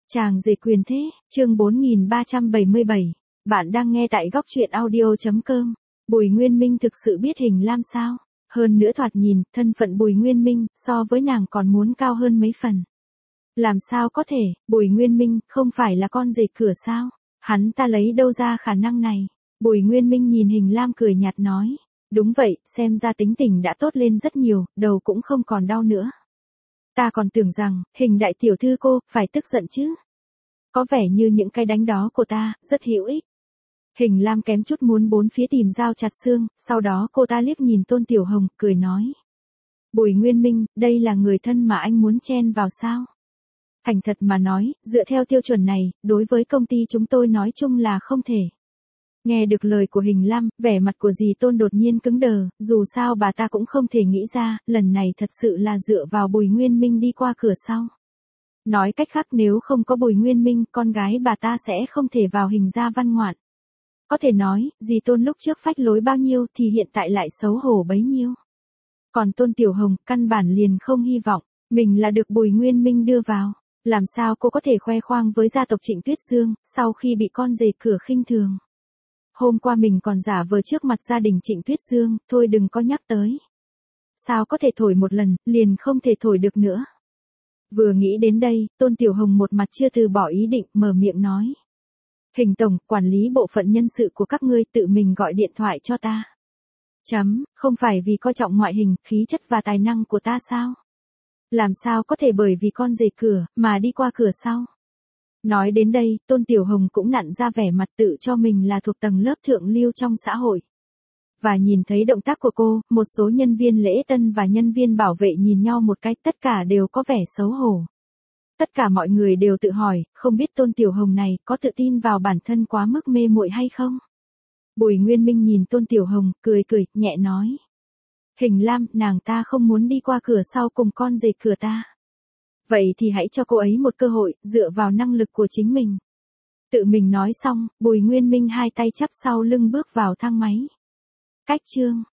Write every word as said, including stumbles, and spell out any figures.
Chàng rể quyền thế, chương bốn nghìn ba trăm bảy mươi bảy. Bạn đang nghe tại góc truyện audio chấm com. Bùi Nguyên Minh thực sự biết Hình Lam sao? Hơn nữa thoạt nhìn, thân phận Bùi Nguyên Minh, so với nàng còn muốn cao hơn mấy phần. Làm sao có thể, Bùi Nguyên Minh, không phải là con rể cửa sao? Hắn ta lấy đâu ra khả năng này? Bùi Nguyên Minh nhìn Hình Lam cười nhạt nói. Đúng vậy, xem ra tính tình đã tốt lên rất nhiều, đầu cũng không còn đau nữa. Ta còn tưởng rằng, Hình đại tiểu thư cô, phải tức giận chứ. Có vẻ như những cái đánh đó của ta, rất hữu ích. Hình Lam kém chút muốn bốn phía tìm dao chặt xương, sau đó cô ta liếc nhìn Tôn Tiểu Hồng, cười nói. Bùi Nguyên Minh, đây là người thân mà anh muốn chen vào sao? Thành thật mà nói, dựa theo tiêu chuẩn này, đối với công ty chúng tôi nói chung là không thể. Nghe được lời của Hình Lam, vẻ mặt của dì Tôn đột nhiên cứng đờ, dù sao bà ta cũng không thể nghĩ ra, lần này thật sự là dựa vào Bùi Nguyên Minh đi qua cửa sau. Nói cách khác nếu không có Bùi Nguyên Minh, con gái bà ta sẽ không thể vào Hình gia Văn Ngoạn. Có thể nói, dì Tôn lúc trước phách lối bao nhiêu thì hiện tại lại xấu hổ bấy nhiêu. Còn Tôn Tiểu Hồng, căn bản liền không hy vọng, mình là được Bùi Nguyên Minh đưa vào. Làm sao cô có thể khoe khoang với gia tộc Trịnh Tuyết Dương, sau khi bị con rể cửa khinh thường. Hôm qua mình còn giả vờ trước mặt gia đình Trịnh Tuyết Dương, thôi đừng có nhắc tới. Sao có thể thổi một lần, liền không thể thổi được nữa. Vừa nghĩ đến đây, Tôn Tiểu Hồng một mặt chưa từ bỏ ý định, mở miệng nói. Hình tổng, quản lý bộ phận nhân sự của các ngươi tự mình gọi điện thoại cho ta. Chấm, không phải vì coi trọng ngoại hình, khí chất và tài năng của ta sao? Làm sao có thể bởi vì con rể cửa, mà đi qua cửa sau? Nói đến đây, Tôn Tiểu Hồng cũng nặn ra vẻ mặt tự cho mình là thuộc tầng lớp thượng lưu trong xã hội. Và nhìn thấy động tác của cô, một số nhân viên lễ tân và nhân viên bảo vệ nhìn nhau một cái, tất cả đều có vẻ xấu hổ. Tất cả mọi người đều tự hỏi, không biết Tôn Tiểu Hồng này có tự tin vào bản thân quá mức mê muội hay không? Bùi Nguyên Minh nhìn Tôn Tiểu Hồng, cười cười, nhẹ nói. Hình Lam, nàng ta không muốn đi qua cửa sau cùng con rể cửa ta. Vậy thì hãy cho cô ấy một cơ hội, dựa vào năng lực của chính mình. Tự mình nói xong, Bùi Nguyên Minh hai tay chắp sau lưng bước vào thang máy. Cách chương